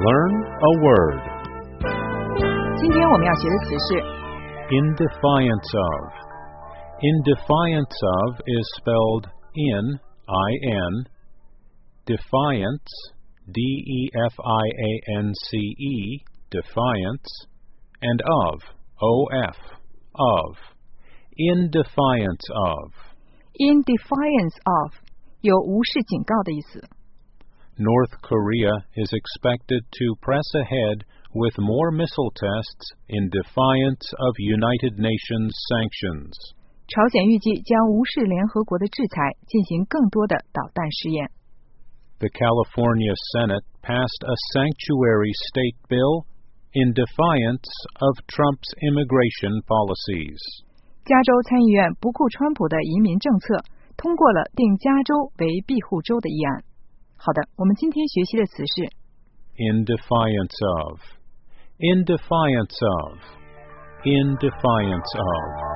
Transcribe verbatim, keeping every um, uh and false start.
Learn a word. 今天我们要学的词是 In defiance of. In defiance of is spelled in, I N, defiance, D E F I A N C E, defiance, and of, O F, of. In defiance of. in defiance of 有无视警告的意思。 North Korea is expected to press ahead with more missile tests in defiance of United Nations sanctions. 朝鲜预计将无视联合国的制裁，进行更多的导弹试验。 The California Senate passed a sanctuary state bill in defiance of Trump's immigration policies. 加州参议院不顾川普的移民政策，通过了定加州为庇护州的议案。好的，我们今天学习的词是 In defiance of. In defiance of. In defiance of.